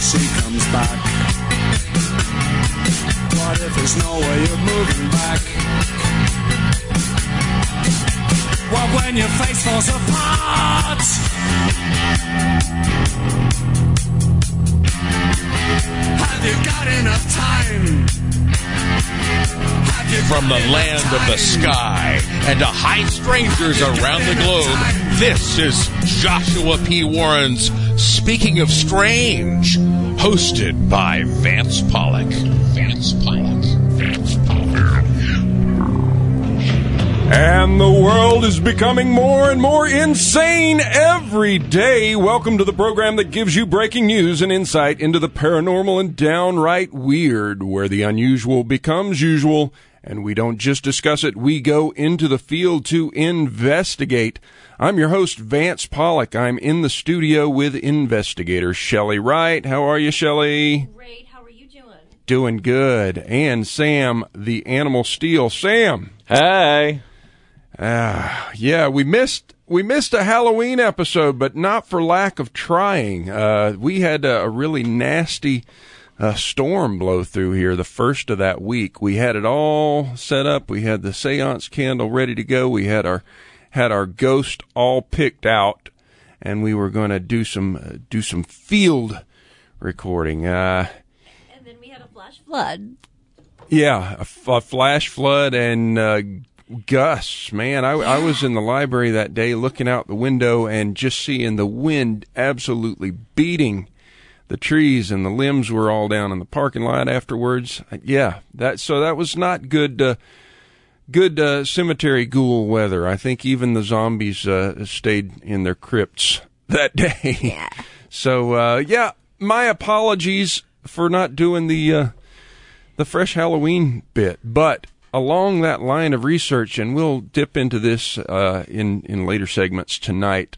she comes back? What if there's no way of moving back? What when your face falls apart? Have you got enough time? From the land of the sky and to high strangers around the globe, this is Joshua P. Warren's Speaking of Strange, hosted by Vance Pollock. Vance Pollock. Vance Pollock. And the world is becoming more and more insane every day. Welcome to the program that gives you breaking news and insight into the paranormal and downright weird, where the unusual becomes usual. And we don't just discuss it, we go into the field to investigate. I'm your host, Vance Pollock. I'm in the studio with investigator Shelley Wright. How are you, Shelley? Great. How are you doing? Doing good. And Sam, the Animal Steel. Sam. Hey. Yeah, we missed a Halloween episode, but not for lack of trying. We had a really nasty storm blow through here the first of that week. We had it all set up. We had the seance candle ready to go. We had our ghost all picked out, and we were going to do some field recording. And then we had a flash flood. Yeah, a flash flood and gusts. Man, I was in the library that day looking out the window and just seeing the wind absolutely beating the trees, and the limbs were all down in the parking lot afterwards. Yeah, that was not good cemetery ghoul weather. I think even the zombies stayed in their crypts that day. Yeah. So, my apologies for not doing the fresh Halloween bit, but along that line of research, and we'll dip into this in later segments tonight,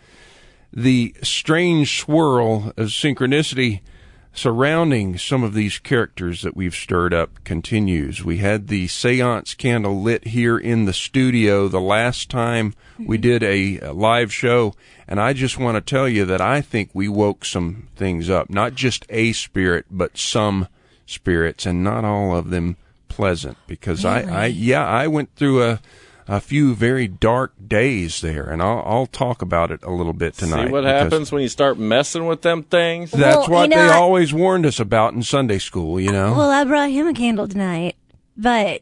the strange swirl of synchronicity surrounding some of these characters that we've stirred up continues. We had the seance candle lit here in the studio the last time we did a live show, and I just want to tell you that I think we woke some things up. Not just a spirit, but some spirits, and not all of them pleasant, because really? I went through a few very dark days there, and I'll talk about it a little bit tonight. See what happens when you start messing with them things? That's Well, what they always warned us about in Sunday school, you know? Well, I brought him a candle tonight, but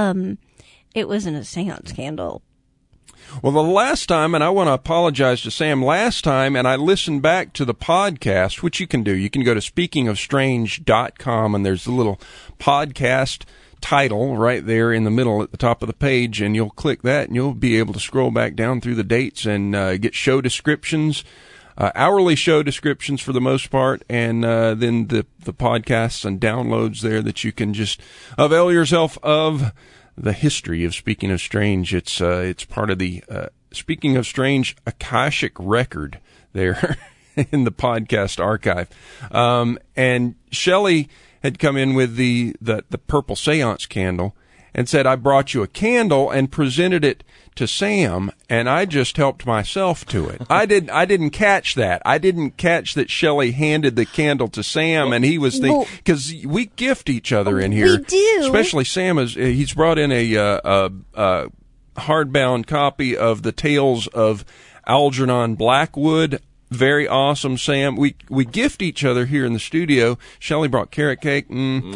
it wasn't a seance candle. Well, the last time, and I want to apologize to Sam, last time, and I listened back to the podcast, which you can do. You can go to speakingofstrange.com, and there's a little podcast title right there in the middle at the top of the page, and you'll click that, and you'll be able to scroll back down through the dates and get show descriptions, hourly show descriptions for the most part, and then the podcasts and downloads there that you can just avail yourself of. The history of Speaking of Strange. It's part of the Speaking of Strange Akashic record there in the podcast archive. And Shelley had come in with the purple seance candle and said, I brought you a candle, and presented it to Sam, and I just helped myself to it. I didn't catch that. I didn't catch that Shelley handed the candle to Sam, and he was thinking, because we gift each other in here. We do. Especially Sam, he's brought in a hardbound copy of the Tales of Algernon Blackwood. Very awesome, Sam. We gift each other here in the studio. Shelley brought carrot cake,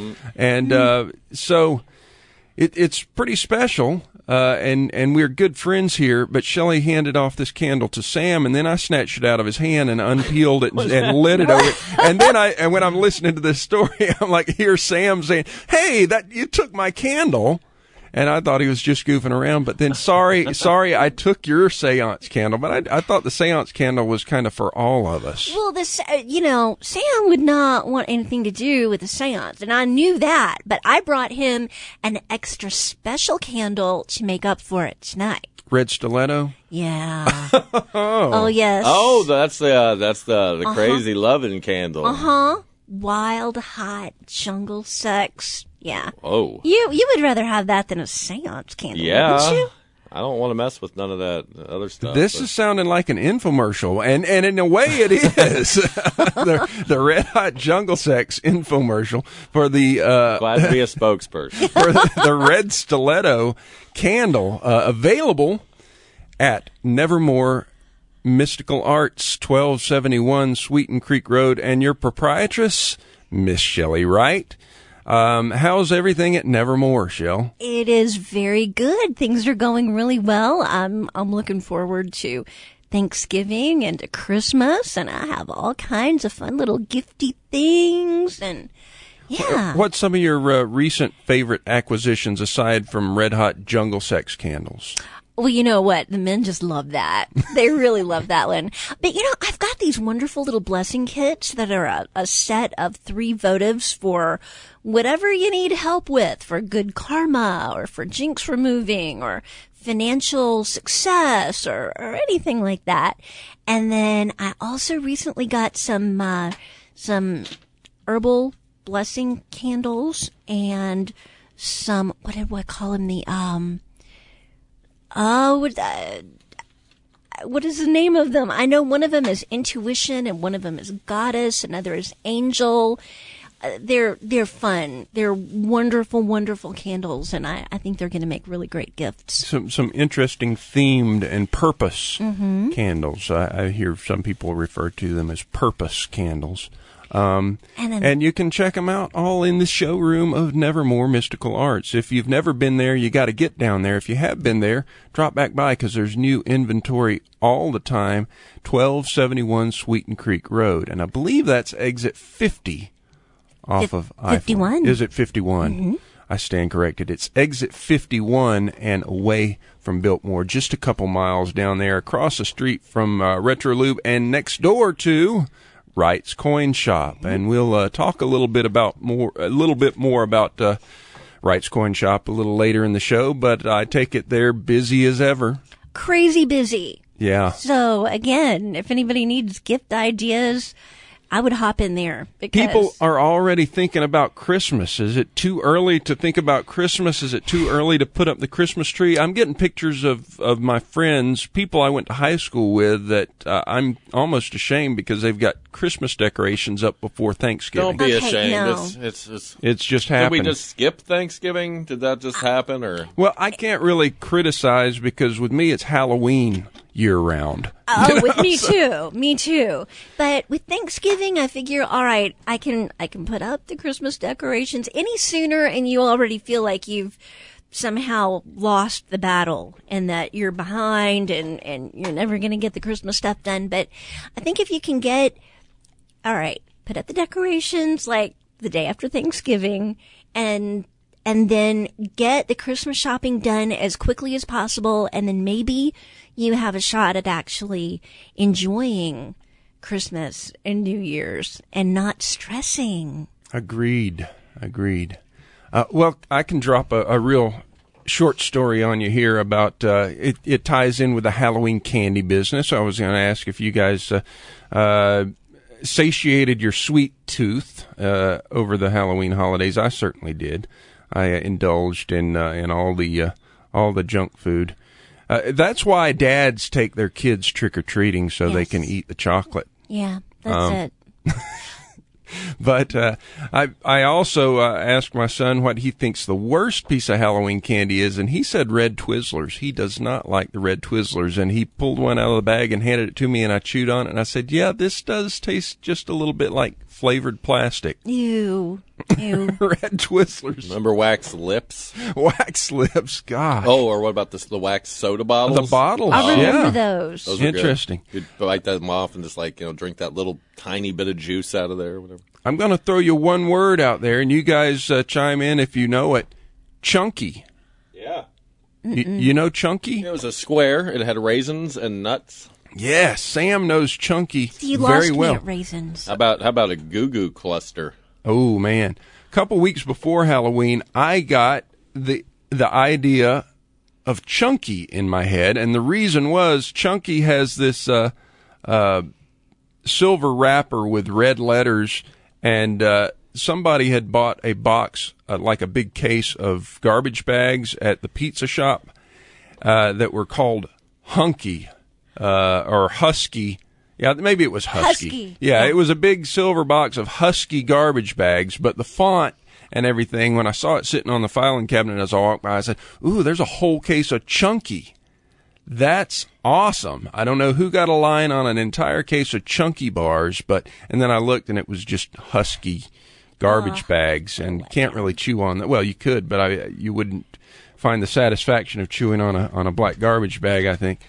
and so it's pretty special. And we're good friends here, but Shelley handed off this candle to Sam, and then I snatched it out of his hand and unpeeled it and lit it over. And then when I'm listening to this story, I'm like, here's Sam saying, hey, you took my candle. And I thought he was just goofing around, but then sorry, I took your seance candle, but I thought the seance candle was kind of for all of us. Well, Sam would not want anything to do with the seance, and I knew that, but I brought him an extra special candle to make up for it tonight. Red stiletto? Yeah. Oh, yes. Oh, that's the crazy loving candle. Uh-huh. Wild, hot jungle sex. Yeah. Oh. You would rather have that than a seance candle, Yeah. wouldn't you? I don't want to mess with none of that other stuff. This is sounding like an infomercial, and in a way it is. the Red Hot Jungle Sex infomercial for the glad to be a spokesperson for the Red Stiletto candle, available at Nevermore Mystical Arts, 1271 Sweeten Creek Road, and your proprietress, Miss Shelley Wright. How's everything at Nevermore, Shell? It is very good. Things are going really well. I'm looking forward to Thanksgiving and to Christmas, and I have all kinds of fun little gifty things, and yeah. What's some of your recent favorite acquisitions aside from Red Hot Jungle Sex candles? Well, you know what? The men just love that. They really love that one. But, I've got these wonderful little blessing kits that are a set of 3 votives for whatever you need help with, for good karma or for jinx removing or financial success or anything like that. And then I also recently got some herbal blessing candles and some, what did I call them? What is the name of them? I know one of them is Intuition and one of them is Goddess, another is Angel. They're fun. They're wonderful, wonderful candles, and I think they're going to make really great gifts. Some interesting themed and purpose candles. I hear some people refer to them as purpose candles. And you can check them out all in the showroom of Nevermore Mystical Arts. If you've never been there, you got to get down there. If you have been there, drop back by because there's new inventory all the time. 1271 Sweeten Creek Road, and I believe that's exit 50 off of 51. Is it 51? Mm-hmm. I stand corrected. It's exit 51 and away from Biltmore, just a couple miles down there, across the street from Retro Lube, and next door to Wright's Coin Shop, and we'll talk a little bit more about Wright's Coin Shop a little later in the show. But I take it they're busy as ever. Crazy busy. Yeah. So again, if anybody needs gift ideas, I would hop in there because people are already thinking about Christmas. Is it too early to think about Christmas? Is it too early to put up the Christmas tree? I'm getting pictures of my friends, people I went to high school with, that I'm almost ashamed because they've got Christmas decorations up before Thanksgiving. Don't be Okay, ashamed. no. It's just Did happened. we just skip Thanksgiving? Did that just happen? Or Well, I can't really criticize because with me it's Halloween year round. Oh, with me too. Me too. But with Thanksgiving, I figure, all right, I can put up the Christmas decorations any sooner, and you already feel like you've somehow lost the battle and that you're behind and you're never going to get the Christmas stuff done. But I think if you can all right, put up the decorations like the day after Thanksgiving and then get the Christmas shopping done as quickly as possible, and then maybe you have a shot at actually enjoying Christmas and New Year's and not stressing. Agreed. Well, I can drop a real short story on you here about it ties in with the Halloween candy business. I was going to ask if you guys satiated your sweet tooth over the Halloween holidays. I certainly did. I indulged in all the junk food. That's why dads take their kids trick-or-treating so they can eat the chocolate. Yeah, that's it. But I also asked my son what he thinks the worst piece of Halloween candy is, and he said red Twizzlers. He does not like the red Twizzlers, and he pulled one out of the bag and handed it to me, and I chewed on it, and I said, yeah, this does taste just a little bit like flavored plastic. Ew. Red Twizzlers. remember wax lips? Wax lips, God. Oh, or what about the wax soda bottles? The bottles, I remember yeah. those. Those are good. Interesting. You'd bite them off and just drink that little tiny bit of juice out of there or whatever. I'm going to throw you one word out there, and you guys chime in if you know it. Chunky. Yeah. You know Chunky? It was a square. It had raisins and nuts. Yes, Sam knows Chunky You very lost well. me at raisins. How about a Goo Goo cluster? Oh, man. A couple weeks before Halloween, I got the idea of Chunky in my head, and the reason was Chunky has this silver wrapper with red letters, and somebody had bought a box, like a big case of garbage bags at the pizza shop. that were called Hunky or Husky. Yeah, maybe it was Husky. Yeah, it was a big silver box of Husky garbage bags, but the font and everything, when I saw it sitting on the filing cabinet as I walked by, I said, ooh, there's a whole case of Chunky. That's awesome. I don't know who got a line on an entire case of Chunky bars, and then I looked and it was just Husky garbage bags, and can't really chew on that. Well, you could, but you wouldn't find the satisfaction of chewing on a black garbage bag, I think.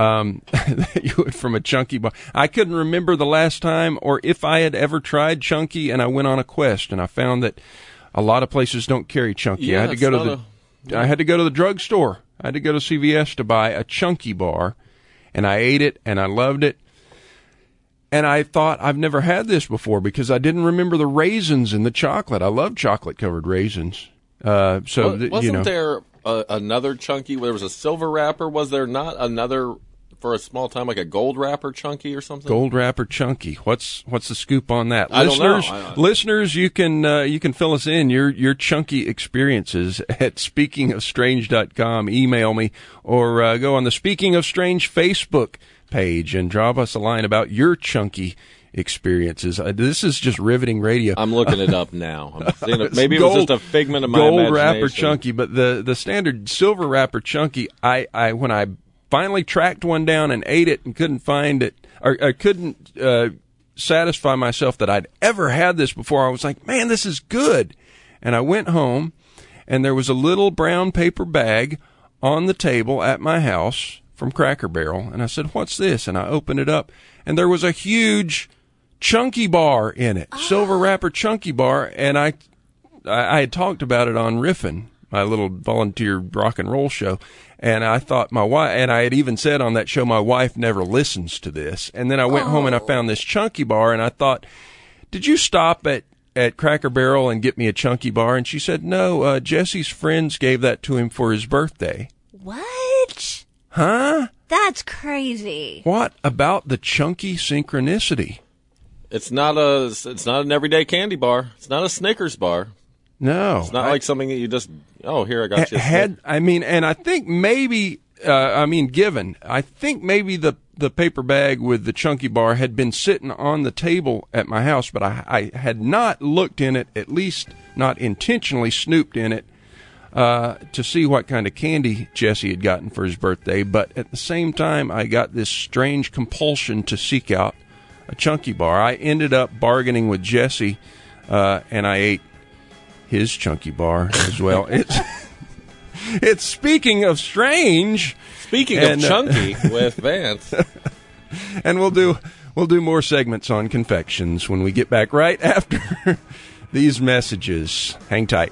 You would from a Chunky bar. I couldn't remember the last time or if I had ever tried Chunky, and I went on a quest, and I found that a lot of places don't carry Chunky. Yeah, I had to go to the drugstore. I had to go to CVS to buy a Chunky bar, and I ate it, and I loved it. And I thought, I've never had this before because I didn't remember the raisins in the chocolate. I love chocolate-covered raisins. Wasn't there another Chunky where there was a silver wrapper? Was there not another, for a small time, like a gold wrapper Chunky or something? Gold wrapper Chunky. What's the scoop on that? I don't know. Listeners, you can fill us in your Chunky experiences at speakingofstrange.com. Email me or go on the Speaking of Strange Facebook page and drop us a line about your Chunky experiences. This is just riveting radio. I'm looking it up now. I'm seeing it. Maybe it was just a figment of my imagination. Gold wrapper Chunky, but the standard silver wrapper Chunky, I when I finally tracked one down and ate it and couldn't find it, or I couldn't satisfy myself that I'd ever had this before. I was like, man, this is good. And I went home, and there was a little brown paper bag on the table at my house from Cracker Barrel, and I said, what's this? And I opened it up, and there was a huge Chunky bar in it, silver wrapper Chunky bar, and I had talked about it on Riffin', my little volunteer rock and roll show, and I thought my wife, and I had even said on that show, my wife never listens to this, and then I went home and I found this Chunky bar, and I thought, did you stop at Cracker Barrel and get me a Chunky bar? And she said, no, Jesse's friends gave that to him for his birthday. What? Huh? That's crazy. What about the Chunky synchronicity? It's not an everyday candy bar. It's not a Snickers bar. No. It's not like something that you just, here, I got you. And I think maybe, I think maybe the paper bag with the Chunky bar had been sitting on the table at my house, but I had not looked in it, at least not intentionally snooped in it, to see what kind of candy Jesse had gotten for his birthday. But at the same time, I got this strange compulsion to seek out a Chunky bar. I ended up bargaining with Jesse, and I ate his Chunky bar as well. It's Speaking of Strange. Speaking of Chunky with Vance. And we'll do more segments on confections when we get back right after these messages. Hang tight.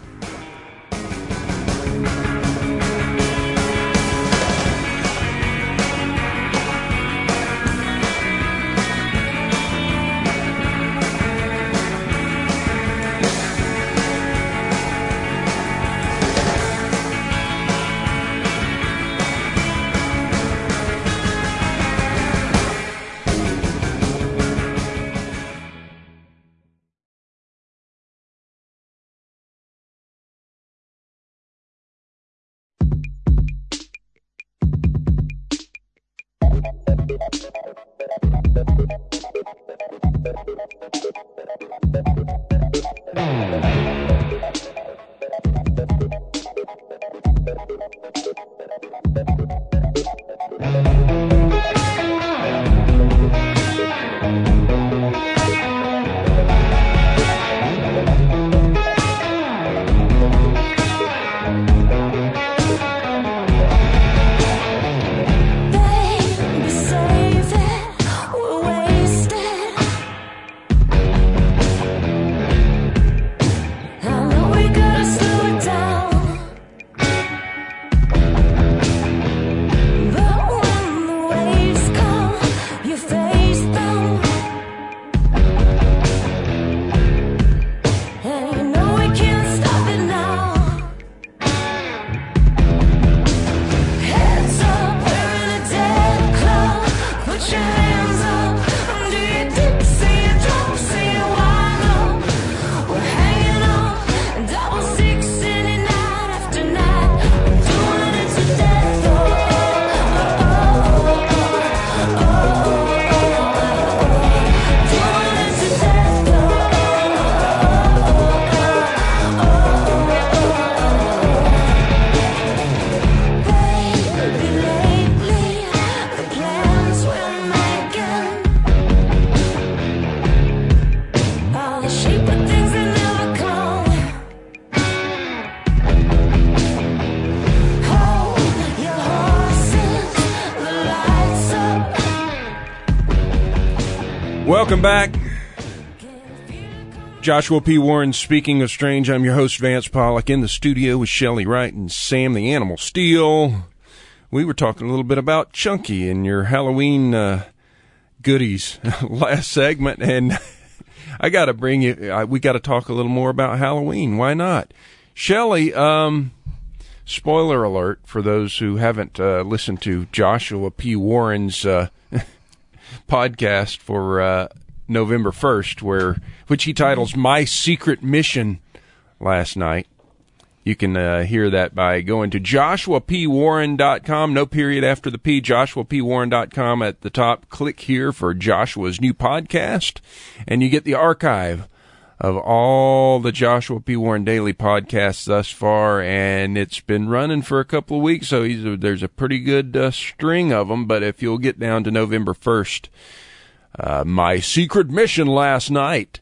Baby, save it. We're wasting Welcome back. Joshua P. Warren, Speaking of Strange. I'm your host, Vance Pollock, in the studio with Shelley Wright and Sam the Animal Steel. We were talking a little bit about Chunky and your Halloween goodies last segment, and I got to bring you, we got to talk a little more about Halloween. Why not? Shelley, spoiler alert for those who haven't listened to Joshua P. Warren's podcast for November 1st, which he titles My Secret Mission last night. You can hear that by going to joshuapwarren.com, no period after the P, joshuapwarren.com. At the top, click here for Joshua's new podcast, and you get the archive of all the Joshua P. Warren Daily podcasts thus far, and it's been running for a couple of weeks, so there's a pretty good string of them. But if you'll get down to November 1st, My Secret Mission last night,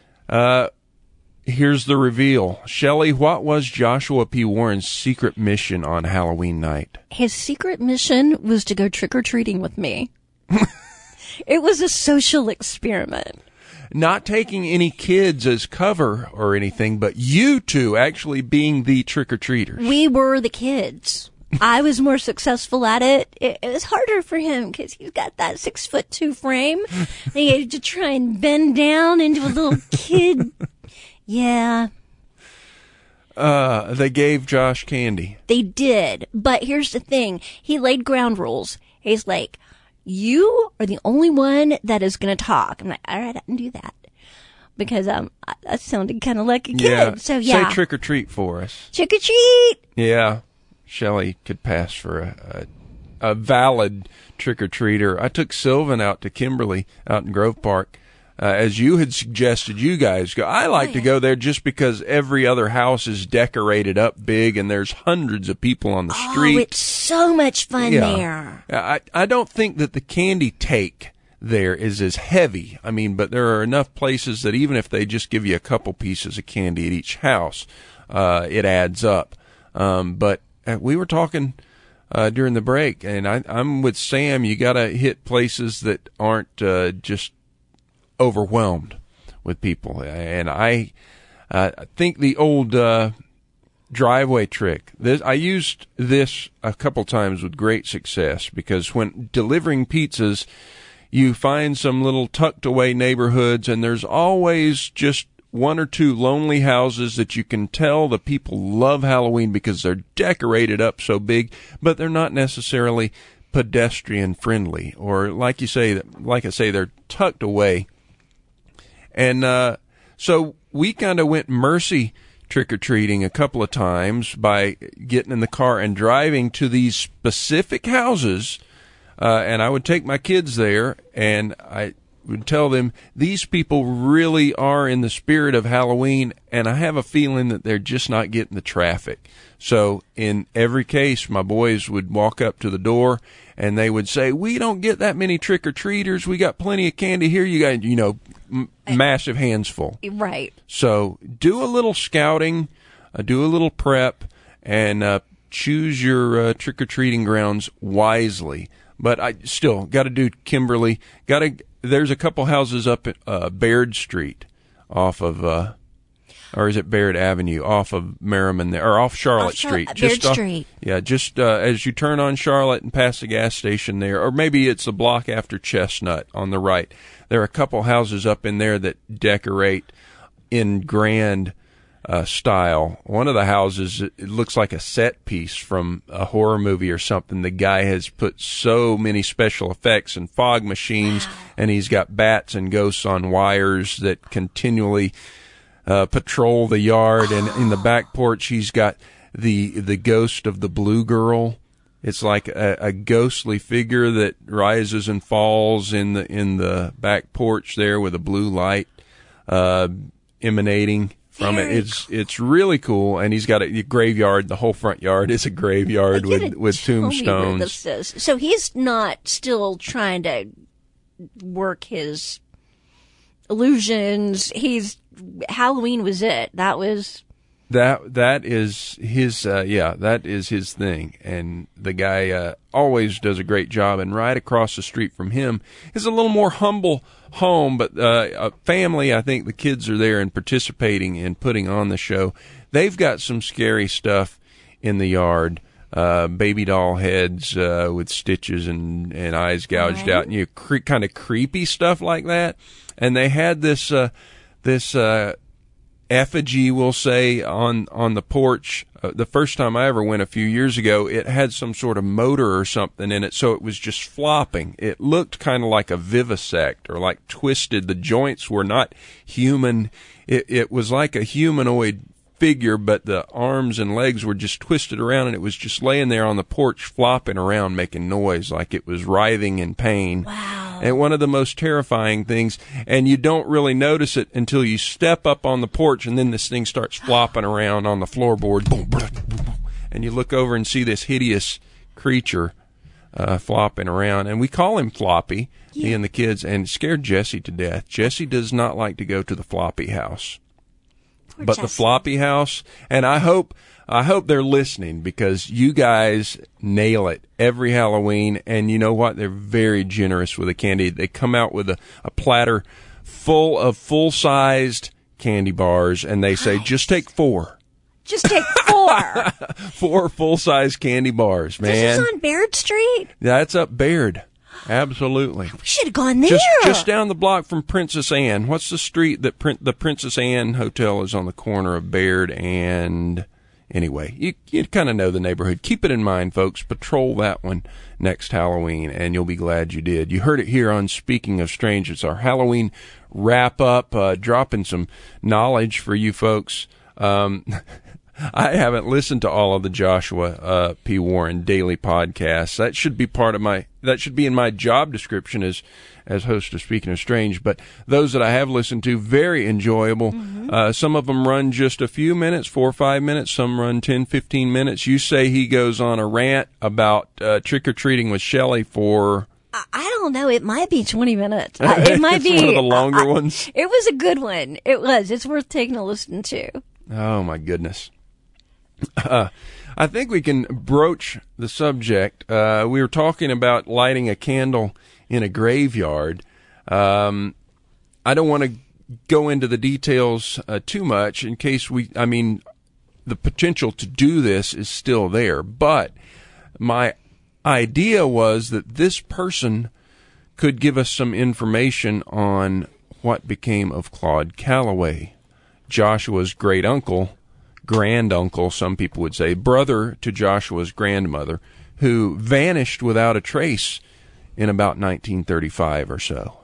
here's the reveal. Shelley, what was Joshua P. Warren's secret mission on Halloween night? His secret mission was to go trick-or-treating with me. It was a social experiment. Not taking any kids as cover or anything, but you two actually being the trick-or-treaters. We were the kids. I was more successful at it. It was harder for him because he's got that 6'2" frame. He had to try and bend down into a little kid. Yeah. They gave Josh candy. They did. But here's the thing. He laid ground rules. He's like, you are the only one that is going to talk. I'm like, all right, I can do that. Because that sounded kind of like a kid. Yeah. So, yeah. Say trick or treat for us. Trick or treat. Yeah. Shelley could pass for a valid trick-or-treater. I took Sylvan out to Kimberly out in Grove Park. As you had suggested you guys go. I like to go there just because every other house is decorated up big and there's hundreds of people on the street. Oh, it's so much fun there. I don't think that the candy take there is as heavy. I mean, but there are enough places that even if they just give you a couple pieces of candy at each house, it adds up. But we were talking during the break, and I'm with Sam. You got to hit places that aren't just overwhelmed with people. And I think the old driveway trick. I used this a couple times with great success because when delivering pizzas, you find some little tucked away neighborhoods, and there's always just one or two lonely houses that you can tell the people love Halloween because they're decorated up so big, but they're not necessarily pedestrian friendly, or like I say, they're tucked away. And so we kind of went mercy trick-or-treating a couple of times by getting in the car and driving to these specific houses, and I would take my kids there, and I would tell them, these people really are in the spirit of Halloween, and I have a feeling that they're just not getting the traffic. So in every case, my boys would walk up to the door, and they would say, we don't get that many trick-or-treaters. We got plenty of candy here. You got, massive hands full. Right. So do a little scouting, do a little prep, and choose your trick-or-treating grounds wisely. But I still got to do Kimberly. There's a couple houses up at Baird Street off of, or is it Baird Avenue, off of Merriman there, or off Charlotte Street. Baird Street. Yeah, just as you turn on Charlotte and pass the gas station there, or maybe it's the block after Chestnut on the right. There are a couple houses up in there that decorate in grand style. One of the houses, it looks like a set piece from a horror movie or something. The guy has put so many special effects and fog machines, and he's got bats and ghosts on wires that continually patrol the yard. And in the back porch, he's got the ghost of the Blue Girl. It's like a ghostly figure that rises and falls in the back porch there with a blue light emanating from it. It's really cool, and he's got a graveyard. The whole front yard is a graveyard with tombstones. This is. So he's not still trying to work his illusions. Halloween was it. That was That is his that is his thing, and the guy always does a great job. And right across the street from him is a little more humble home, but a family. I think the kids are there and participating in putting on the show. They've got some scary stuff in the yard, baby doll heads with stitches and eyes gouged out, and kind of creepy stuff like that. And they had this effigy, we'll say, on the porch. The first time I ever went a few years ago, it had some sort of motor or something in it, so it was just flopping. It looked kind of like a vivisect or like twisted. The joints were not human. It was like a humanoid figure, but the arms and legs were just twisted around, and it was just laying there on the porch flopping around making noise like it was writhing in pain. Wow. And one of the most terrifying things, and you don't really notice it until you step up on the porch, and then this thing starts flopping around on the floorboard, boom, boom, boom, and you look over and see this hideous creature flopping around, and we call him Floppy, he and the kids, and it scared Jesse to death. Jesse does not like to go to the Floppy house. But the Floppy house, and I hope they're listening, because you guys nail it every Halloween, and you know what? They're very generous with the candy. They come out with a platter full of full-sized candy bars, and they say, just take 4. Just take 4. 4 full-size candy bars, man. This is on Baird Street? That's up Baird. Absolutely. We should have gone there. Just down the block from Princess Anne. What's the street that the Princess Anne Hotel is on the corner of Baird and... Anyway, you kind of know the neighborhood. Keep it in mind, folks. Patrol that one next Halloween, and you'll be glad you did. You heard it here on Speaking of Strange. It's our Halloween wrap-up, dropping some knowledge for you folks. I haven't listened to all of the Joshua P. Warren daily podcasts. That should be in my job description as host of Speaking of Strange. But those that I have listened to, very enjoyable. Mm-hmm. Some of them run just a few minutes, 4 or 5 minutes. Some run 10, 15 minutes. You say he goes on a rant about trick-or-treating with Shelley for... I don't know. It might be 20 minutes. It might be one of the longer ones. It was a good one. It was. It's worth taking a listen to. Oh, my goodness. I think we can broach the subject. We were talking about lighting a candle in a graveyard. I don't want to go into the details too much in case the potential to do this is still there. But my idea was that this person could give us some information on what became of Claude Calloway, Joshua's great-uncle, granduncle, some people would say, brother to Joshua's grandmother, who vanished without a trace in about 1935 or so.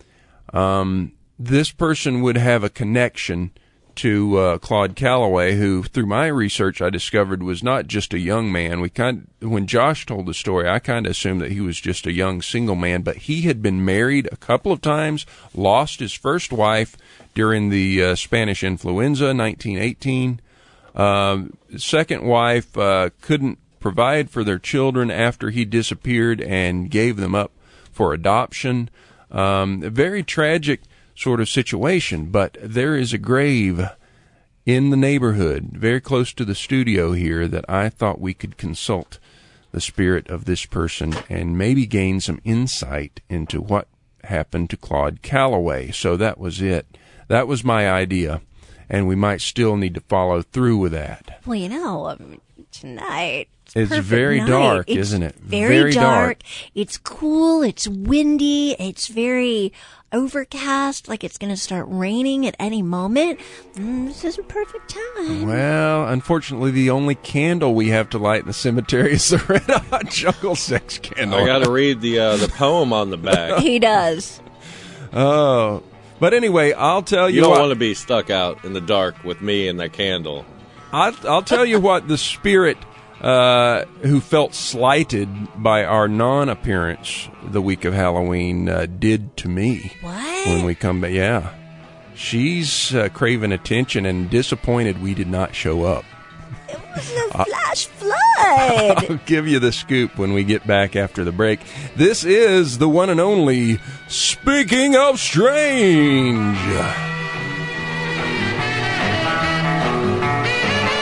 This person would have a connection to Claude Calloway, who, through my research, I discovered was not just a young man. When Josh told the story, I kind of assumed that he was just a young single man, but he had been married a couple of times, lost his first wife during the Spanish influenza, 1918. Second wife couldn't provide for their children after he disappeared and gave them up for adoption. A very tragic sort of situation, but there is a grave in the neighborhood, very close to the studio here, that I thought we could consult the spirit of this person and maybe gain some insight into what happened to Claude Calloway. So that was it. That was my idea. And we might still need to follow through with that. Well, tonight... It's very dark, isn't it? Very dark. It's cool. It's windy. It's very overcast, like it's going to start raining at any moment. This is a perfect time. Well, unfortunately, the only candle we have to light in the cemetery is the Red Hot Jungle Sex candle. I got to read the poem on the back. He does. Oh. But anyway, I'll tell you what. You don't want to be stuck out in the dark with me and that candle. I'll tell you what the spirit who felt slighted by our non-appearance the week of Halloween did to me. What? When we come back. Yeah. She's craving attention and disappointed we did not show up. It was a flash flood. I'll give you the scoop when we get back after the break. This is the one and only Speaking of Strange.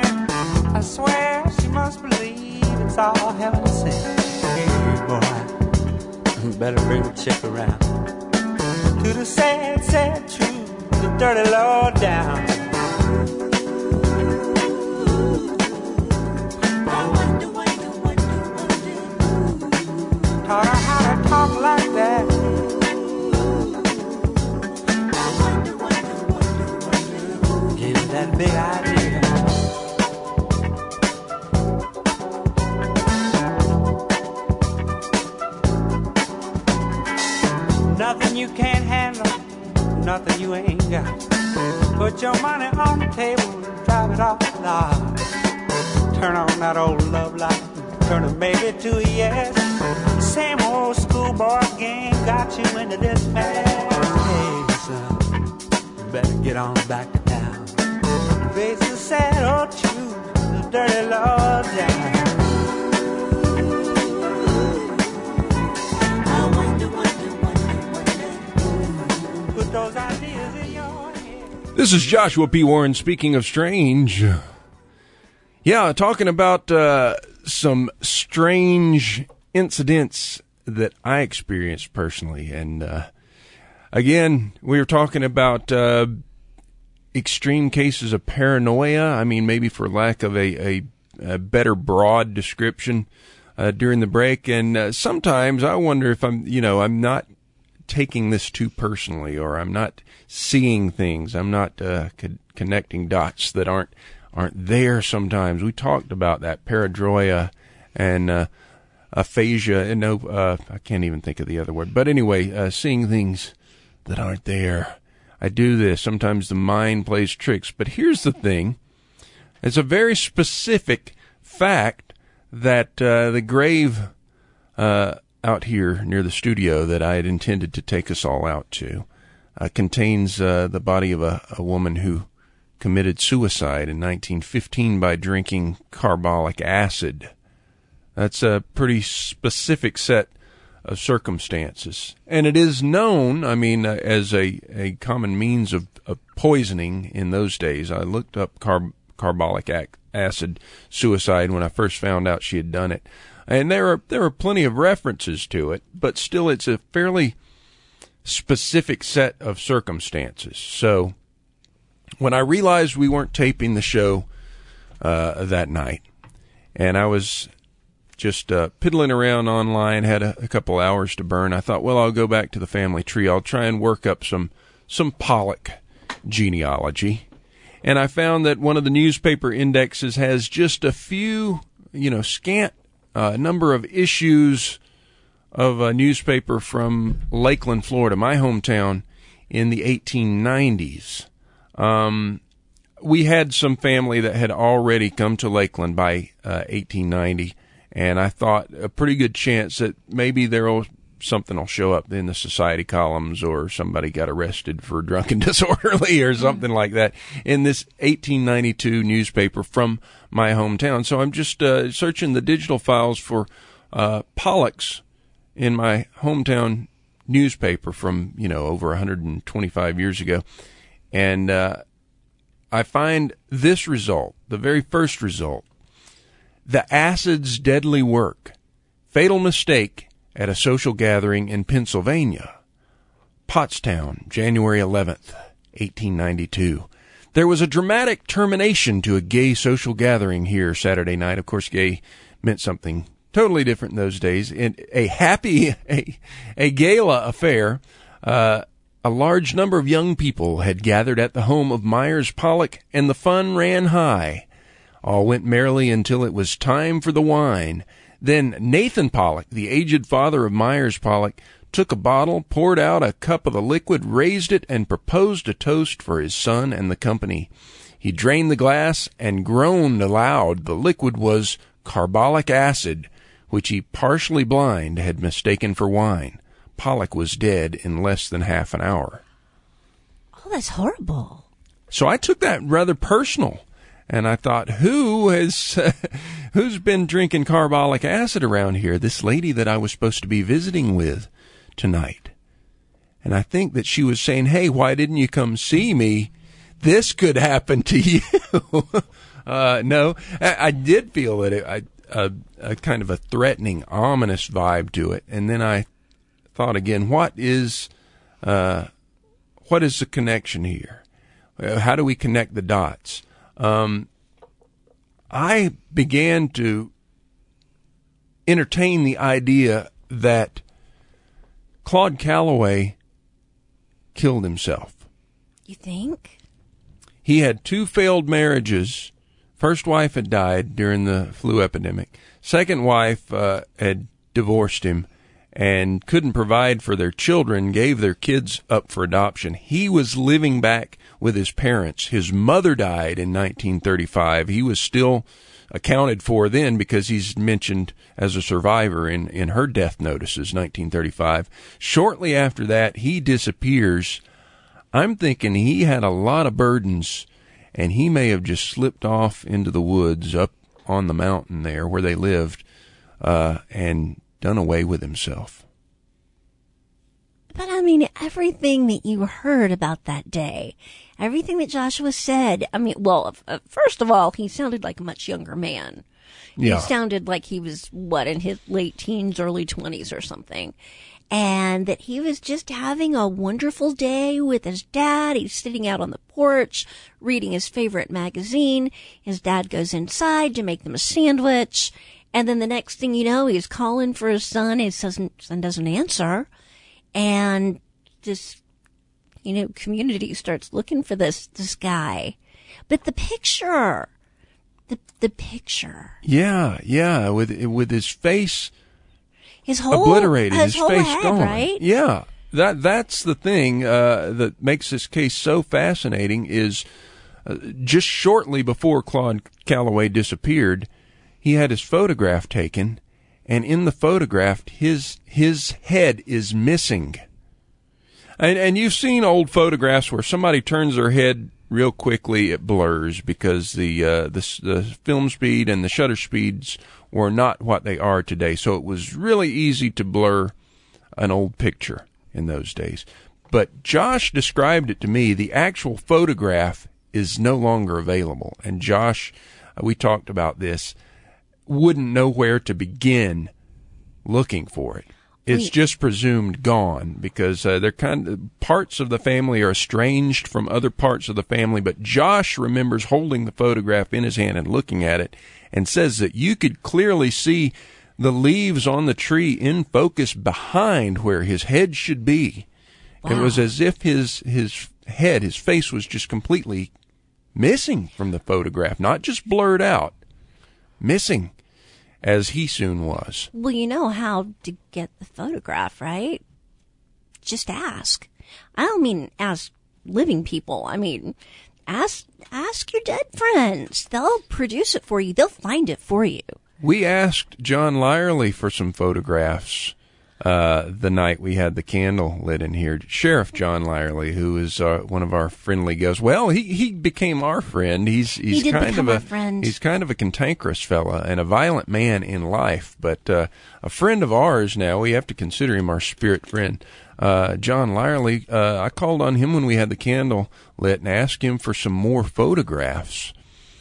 I swear she must believe it's all heaven sent. Hey, boy, better bring the chick around. To the sad, sad truth, the dirty low down. Taught her how to talk like that. Gave her that big idea. Nothing you can't handle, nothing you ain't got. Put your money on the table and drive it off the lot. Turn on that old love light, turn a maybe to a yes. Same old schoolboy gang got you into this mess. Hey, son, you better get on back to town. Face the sad old truth, the dirty law down. Put those ideas in your head. This is Joshua P. Warren speaking of strange. Yeah, talking about some strange incidents that I experienced personally. And again, we were talking about extreme cases of paranoia. I mean, maybe for lack of a better broad description during the break. And sometimes I wonder if I'm not taking this too personally, or I'm not seeing things. I'm not connecting dots that aren't there sometimes. We talked about that pareidolia and aphasia, and I can't even think of the other word. But anyway, seeing things that aren't there. I do this. Sometimes the mind plays tricks. But here's the thing. It's a very specific fact that the grave out here near the studio that I had intended to take us all out to contains the body of a woman who committed suicide in 1915 by drinking carbolic acid. That's a pretty specific set of circumstances. And it is known, I mean, as a common means of poisoning in those days. I looked up carbolic acid suicide when I first found out she had done it. And there are plenty of references to it, but still it's a fairly specific set of circumstances. So when I realized we weren't taping the show that night, and I was just piddling around online, had a couple hours to burn, I thought, well, I'll go back to the family tree. I'll try and work up some Pollock genealogy. And I found that one of the newspaper indexes has just a few, scant number of issues of a newspaper from Lakeland, Florida, my hometown, in the 1890s. We had some family that had already come to Lakeland by 1890, and I thought a pretty good chance that maybe something will show up in the society columns, or somebody got arrested for drunk and disorderly or something like that in this 1892 newspaper from my hometown. So I'm just searching the digital files for Pollock's in my hometown newspaper from, over 125 years ago. And I find this result, the very first result: the acid's deadly work. Fatal mistake at a social gathering in Pennsylvania. Pottstown, January 11th, 1892. There was a dramatic termination to a gay social gathering here Saturday night. Of course, gay meant something totally different in those days. In a gala affair, a large number of young people had gathered at the home of Myers Pollock, and the fun ran high. All went merrily until it was time for the wine. Then Nathan Pollock, the aged father of Myers Pollock, took a bottle, poured out a cup of the liquid, raised it, and proposed a toast for his son and the company. He drained the glass and groaned aloud. The liquid was carbolic acid, which he, partially blind, had mistaken for wine. Pollock was dead in less than half an hour. Oh, that's horrible. So I took that rather personal. And I thought, who's been drinking carbolic acid around here? This lady that I was supposed to be visiting with tonight. And I think that she was saying, hey, why didn't you come see me? This could happen to you. No, I did feel that a kind of a threatening, ominous vibe to it. And then I thought again, what is the connection here? How do we connect the dots? I began to entertain the idea that Claude Calloway killed himself. You think? He had 2 failed marriages. First wife had died during the flu epidemic. Second wife had divorced him and couldn't provide for their children, gave their kids up for adoption. He was living back with his parents. His mother died in 1935. He was still accounted for then because he's mentioned as a survivor in her death notices, 1935. Shortly after that, he disappears. I'm thinking he had a lot of burdens, and he may have just slipped off into the woods up on the mountain there where they lived and done away with himself. But I mean, everything that you heard about that day, everything that Joshua said, I mean, well, first of all, he sounded like a much younger man. Yeah. He sounded like he was, in his late teens, early 20s or something. And that he was just having a wonderful day with his dad. He's sitting out on the porch, reading his favorite magazine. His dad goes inside to make them a sandwich. And then the next thing you know, he's calling for his son. His son doesn't answer. And this, community starts looking for this guy. But the picture, the picture. Yeah, with his face his whole obliterated, his face head, gone. Right? Yeah, that's the thing that makes this case so fascinating. Is just shortly before Claude Calloway disappeared, he had his photograph taken, and in the photograph, his head is missing. And you've seen old photographs where somebody turns their head real quickly, it blurs because the film speed and the shutter speeds were not what they are today. So it was really easy to blur an old picture in those days. But Josh described it to me. The actual photograph is no longer available. And Josh, we talked about this, wouldn't know where to begin looking for it. It's just presumed gone because they're parts of the family are estranged from other parts of the family. But Josh remembers holding the photograph in his hand and looking at it, and says that you could clearly see the leaves on the tree in focus behind where his head should be. Wow. It was as if his head, his face was just completely missing from the photograph, not just blurred out, missing. As he soon was. Well, you know how to get the photograph, right? Just ask. I don't mean ask living people. I mean, ask your dead friends. They'll produce it for you. They'll find it for you. We asked John Lyerly for some photographs the night we had the candle lit in here. Sheriff John Lyerly, who is one of our friendly guests. Well, he became our friend. He's kind of a cantankerous fella and a violent man in life, but a friend of ours now. We have to consider him our spirit friend. John Lyerly, I called on him when we had the candle lit and asked him for some more photographs.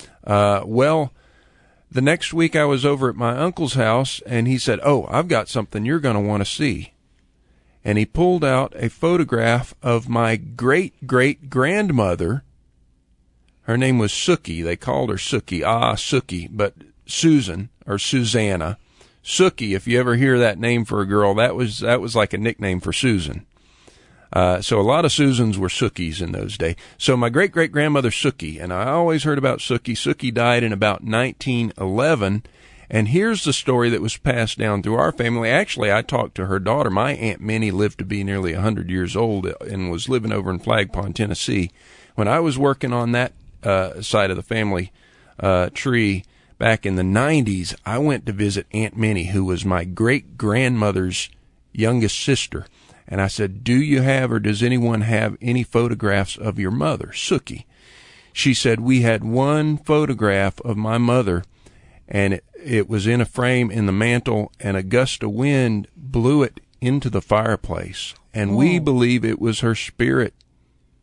The next week I was over at my uncle's house, and he said, I've got something you're going to want to see. And he pulled out a photograph of my great-great-grandmother. Her name was Sookie. They called her Sookie. Sookie, but Susan, or Susanna. Sookie, if you ever hear that name for a girl, that was like a nickname for Susan. So a lot of Susans were Sookies in those days. So my great-great-grandmother Sookie, and I always heard about Sookie. Sookie died in about 1911, and here's the story that was passed down through our family. Actually, I talked to her daughter. My Aunt Minnie lived to be nearly 100 years old and was living over in Flag Pond, Tennessee. When I was working on that side of the family tree back in the 90s, I went to visit Aunt Minnie, who was my great-grandmother's youngest sister. And I said, do you have or does anyone have any photographs of your mother, Sookie? She said, we had one photograph of my mother, and it was in a frame in the mantle, and a gust of wind blew it into the fireplace. And we believe it was her spirit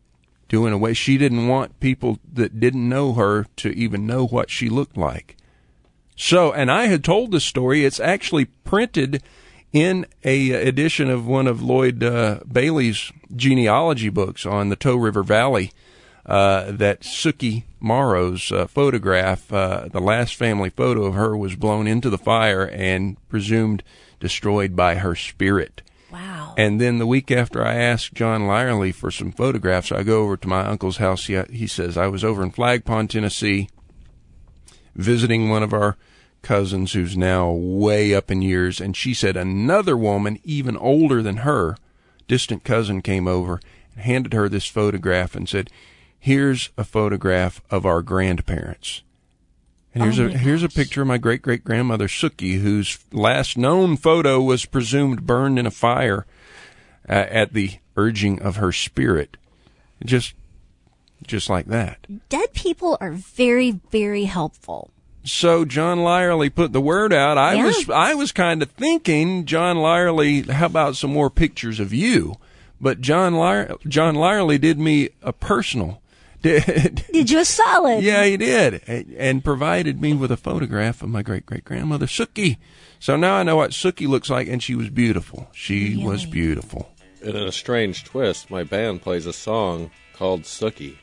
doing away. She didn't want people that didn't know her to even know what she looked like. So, and I had told this story. It's actually printed in a edition of one of Lloyd Bailey's genealogy books on the Toe River Valley, that Sookie Morrow's photograph, the last family photo of her, was blown into the fire and presumed destroyed by her spirit. Wow. And then the week after I asked John Lyerly for some photographs, I go over to my uncle's house. He says, I was over in Flag Pond, Tennessee, visiting one of our cousins who's now way up in years, and she said another woman, even older than her, distant cousin, came over and handed her this photograph and said, here's a photograph of our grandparents. And here's a picture of my great-great-grandmother, Sookie, whose last known photo was presumed burned in a fire at the urging of her spirit. Just like that. Dead people are very, very helpful. So John Lyerly put the word out. I was kind of thinking, John Lyerly, how about some more pictures of you? But John Lyerly did me a personal. Did you a solid? Yeah, he did, and provided me with a photograph of my great-great-grandmother, Sookie. So now I know what Sookie looks like, and she was beautiful. She was beautiful. And in a strange twist, my band plays a song called Sookie.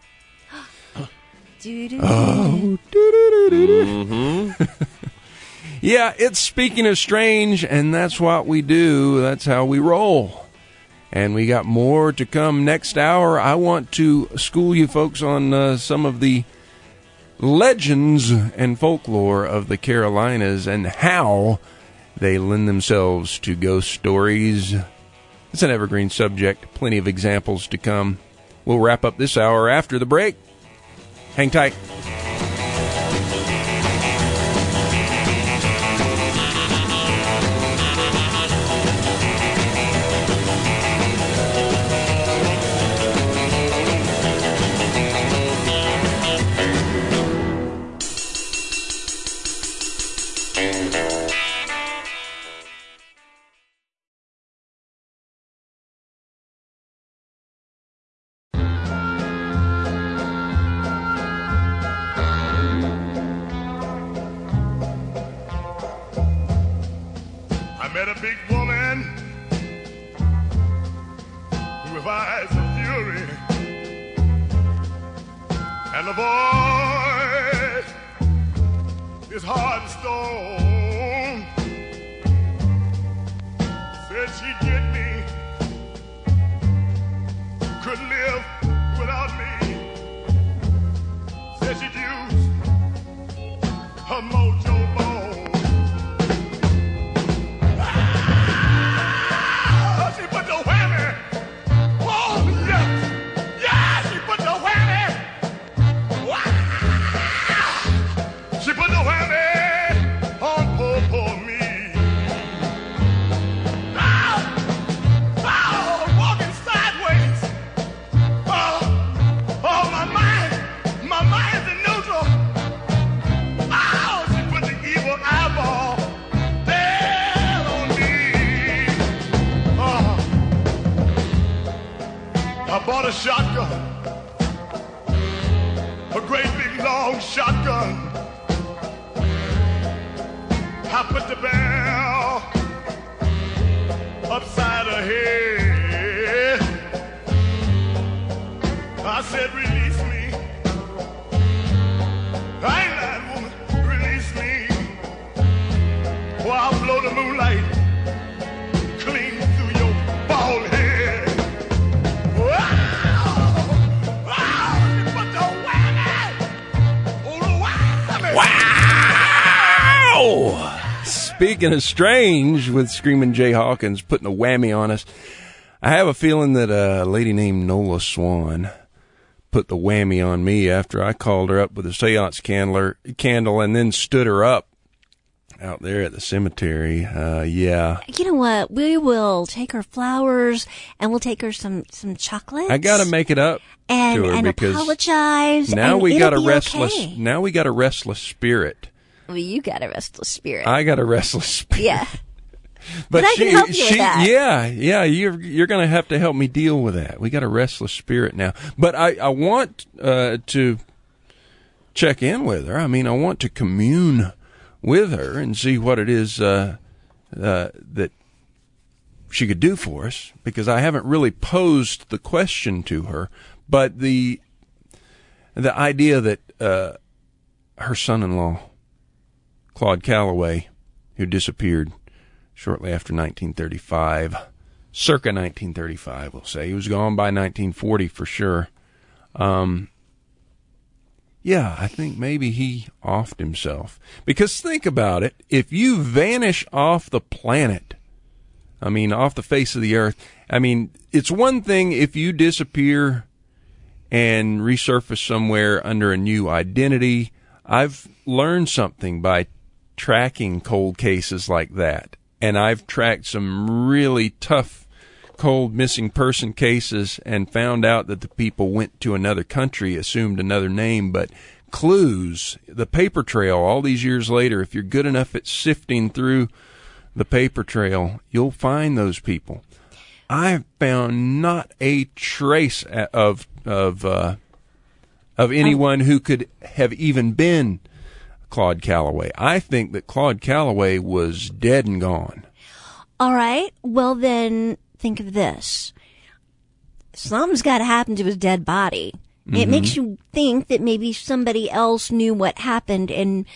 Oh, yeah, it's Speaking of Strange, and that's what we do. That's how we roll. And we got more to come next hour. I want to school you folks on some of the legends and folklore of the Carolinas and how they lend themselves to ghost stories. It's an evergreen subject. Plenty of examples to come. We'll wrap up this hour after the break. Hang tight. Speaking of strange, with Screaming Jay Hawkins putting a whammy on us, I have a feeling that a lady named Nola Swan put the whammy on me after I called her up with a seance candle and then stood her up out there at the cemetery. Yeah. You know what? We will take her flowers and we'll take her some chocolate. I got to make it up and, to her and because apologize. Now and we got a restless. Okay. Now we got a restless spirit. Well, you got a restless spirit. I got a restless spirit. Yeah. But I can help you with that. Yeah, you're going to have to help me deal with that. We got a restless spirit now. But I want to check in with her. I mean, I want to commune with her and see what it is that she could do for us, because I haven't really posed the question to her. But the idea that her son-in-law, Claude Calloway, who disappeared shortly after 1935, circa 1935, we'll say. He was gone by 1940 for sure. Yeah, I think maybe he offed himself. Because think about it. If you vanish off the planet, I mean, off the face of the earth, I mean, it's one thing if you disappear and resurface somewhere under a new identity. I've learned something by tracking cold cases like that. And I've tracked some really tough cold missing person cases and found out that the people went to another country, assumed another name, but clues, the paper trail, all these years later, if you're good enough at sifting through the paper trail, you'll find those people. I found not a trace of anyone who could have even been Claude Calloway. I think that Claude Calloway was dead and gone. All right. Well, then think of this. Something's got to happen to his dead body. Mm-hmm. It makes you think that maybe somebody else knew what happened and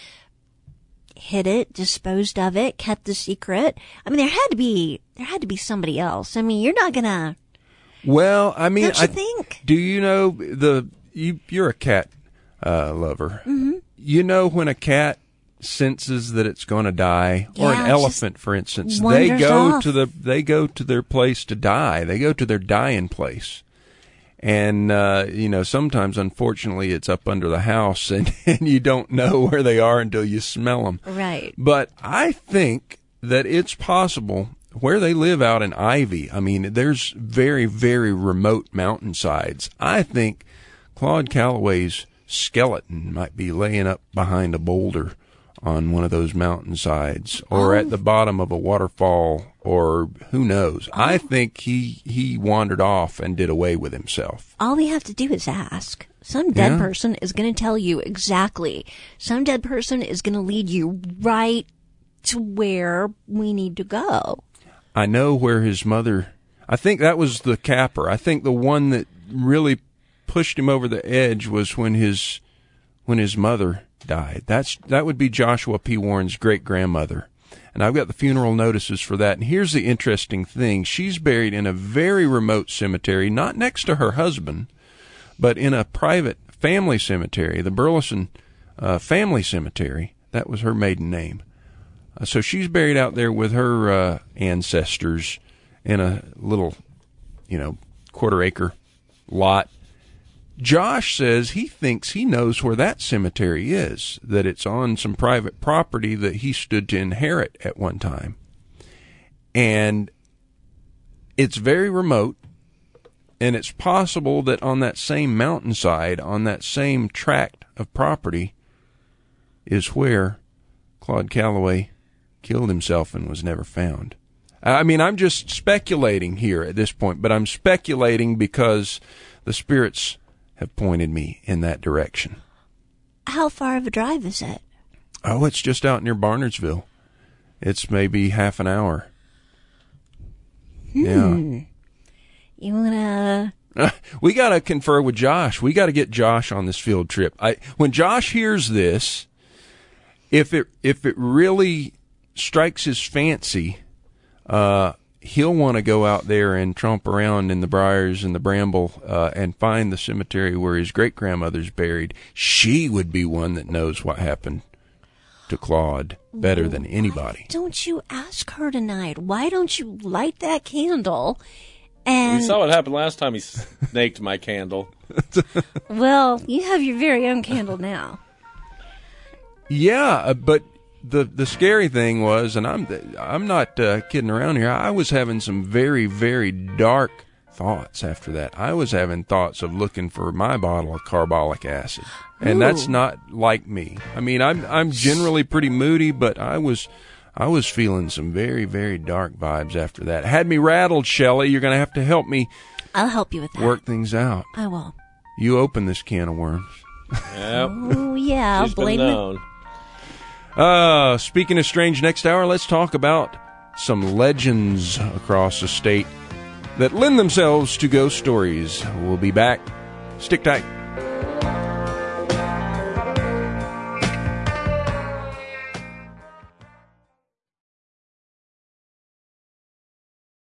hid it, disposed of it, kept the secret. I mean, there had to be somebody else. I mean, you're not gonna. Well, I mean, don't you think? Do you know you're a cat lover? Mm-hmm. You know when a cat senses that it's going to die, or an elephant, for instance, they go to their place to die. They go to their dying place. And, sometimes, unfortunately, it's up under the house, and you don't know where they are until you smell them. Right. But I think that it's possible where they live out in Ivy. I mean, there's very, very remote mountainsides. I think Claude Calloway's skeleton might be laying up behind a boulder on one of those mountainsides, or at the bottom of a waterfall, or who knows. I think he wandered off and did away with himself. All we have to do is ask. Some dead person is going to tell you exactly. Some dead person is going to lead you right to where we need to go. I know where his mother, I think that was the capper. I think the one that really pushed him over the edge was when his mother died. That would be Joshua P. Warren's great-grandmother. And I've got the funeral notices for that. And here's the interesting thing. She's buried in a very remote cemetery, not next to her husband, but in a private family cemetery, the Burleson Family Cemetery. That was her maiden name. So she's buried out there with her ancestors in a little, quarter-acre lot. Josh says he thinks he knows where that cemetery is, that it's on some private property that he stood to inherit at one time. And it's very remote, and it's possible that on that same mountainside, on that same tract of property, is where Claude Calloway killed himself and was never found. I mean, I'm just speculating here at this point, but I'm speculating because the spirits have pointed me in that direction. How far of a drive is it? Oh, it's just out near Barnardsville. It's maybe half an hour. Yeah. You wanna? We gotta confer with Josh. We gotta get Josh on this field trip. When Josh hears this, if it really strikes his fancy, he'll want to go out there and tromp around in the briars and the bramble and find the cemetery where his great-grandmother's buried. She would be one that knows what happened to Claude better than anybody. Why don't you ask her tonight? Why don't you light that candle? And we saw what happened last time he snaked my candle. Well, you have your very own candle now. Yeah, but the scary thing was, and I'm not kidding around here, I was having some very, very dark thoughts after that. I was having thoughts of looking for my bottle of carbolic acid, and that's not like me. I mean, I'm generally pretty moody, but I was I was feeling some very, very dark vibes after that. Had me rattled, Shelley. You're going to have to help me. I'll help you with that. Work things out. I will. You open this can of worms. Yep. Oh, yeah. She's been known. Speaking of strange, next hour, let's talk about some legends across the state that lend themselves to ghost stories. We'll be back. Stick tight.